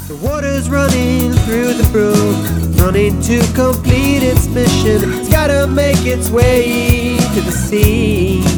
The water's running through the brook, running to complete its mission. It's gotta make its way to the sea.